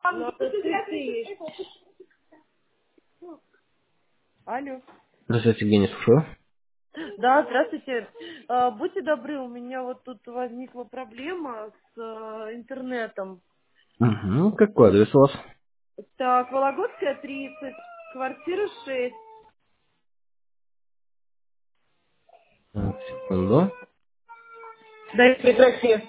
Надо цветы есть. Алло. Здравствуйте, Евгений, слушаю. Да, здравствуйте. Будьте добры, у меня вот тут возникла проблема с интернетом. Угу. Какой адрес у вас? Так, Вологодская, 30, квартира 6. Так, секунду. Дай прекрати.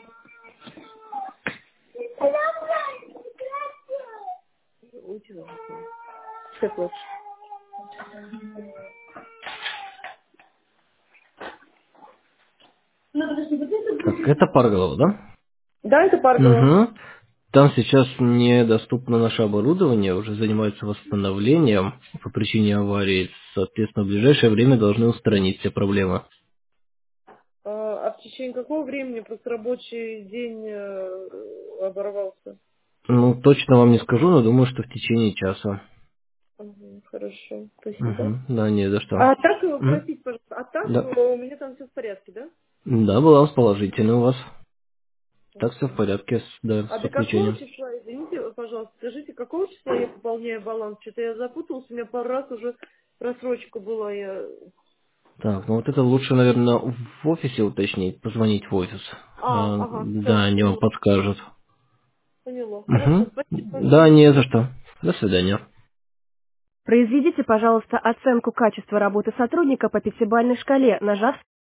Уйди, ладно. Как лучше. Так, это Парголова, да? Да, это Паргова. Угу. Там сейчас недоступно наше оборудование, уже занимаются восстановлением по причине аварии. Соответственно, в ближайшее время должны устранить все проблемы. А в течение какого времени просто рабочий день оборвался? Ну, точно вам не скажу, но думаю, что в течение часа. Ага, хорошо, спасибо. Угу. Да, не за что. А так, М? простите, пожалуйста, а так Да. у меня там все в порядке, да? Да, баланс положительный у вас. Так все в Ага. порядке, да, А с до какого подключением. числа, извините, пожалуйста, скажите, какого числа я пополняю баланс? Что-то я запуталась, у меня пару раз уже просрочка была. Так, ну вот это лучше, наверное, в офисе уточнить, позвонить в офис. Ага, Да, хорошо, они вам подскажут. поняла. Хорошо, Угу. спасибо. Да, не за что. До свидания. Произведите, пожалуйста, оценку качества работы сотрудника по пятибалльной шкале, нажав